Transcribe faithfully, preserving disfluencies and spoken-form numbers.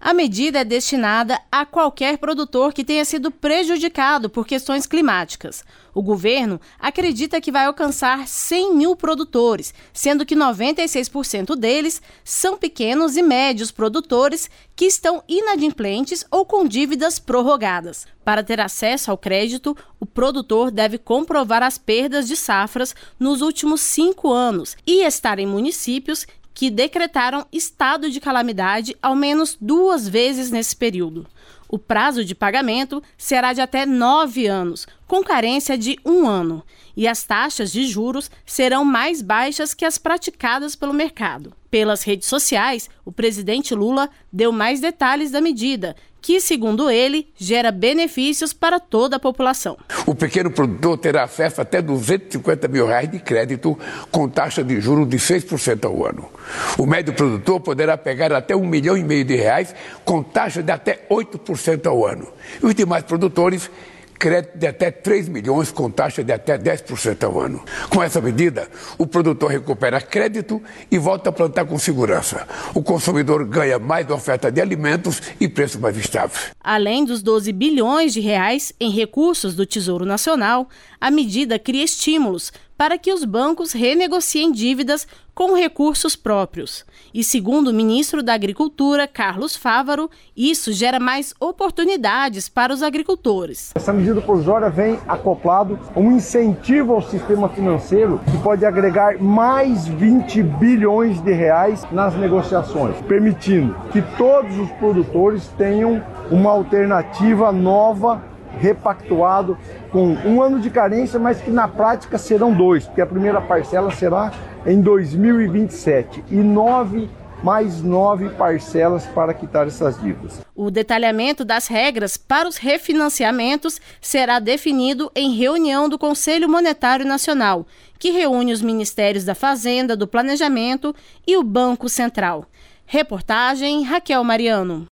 A medida é destinada a qualquer produtor que tenha sido prejudicado por questões climáticas. O governo acredita que vai alcançar cem mil produtores, sendo que noventa e seis por cento deles são pequenos e médios produtores que estão inadimplentes ou com dívidas prorrogadas. Para ter acesso ao crédito, o produtor deve comprovar as perdas de safras nos últimos cinco anos e estar em municípios que decretaram estado de calamidade ao menos duas vezes nesse período. O prazo de pagamento será de até nove anos, com carência de um ano, e as taxas de juros serão mais baixas que as praticadas pelo mercado. Pelas redes sociais, o presidente Lula deu mais detalhes da medida, que, segundo ele, gera benefícios para toda a população. O pequeno produtor terá acesso a até duzentos e cinquenta mil reais de crédito com taxa de juros de seis por cento ao ano. O médio produtor poderá pegar até um milhão e meio de reais com taxa de até oito por cento ao ano. E os demais produtores, crédito de até três milhões com taxa de até dez por cento ao ano. Com essa medida, o produtor recupera crédito e volta a plantar com segurança. O consumidor ganha mais oferta de alimentos e preço mais estável. Além dos doze bilhões de reais em recursos do Tesouro Nacional, a medida cria estímulos para que os bancos renegociem dívidas com recursos próprios. E segundo o ministro da Agricultura, Carlos Fávaro, isso gera mais oportunidades para os agricultores. Essa medida provisória vem acoplado a um incentivo ao sistema financeiro que pode agregar mais vinte bilhões de reais nas negociações, permitindo que todos os produtores tenham uma alternativa nova, repactuado com um ano de carência, mas que na prática serão dois, porque a primeira parcela será em dois mil e vinte e sete e nove mais nove parcelas para quitar essas dívidas. O detalhamento das regras para os refinanciamentos será definido em reunião do Conselho Monetário Nacional, que reúne os Ministérios da Fazenda, do Planejamento e o Banco Central. Reportagem Raquel Mariano.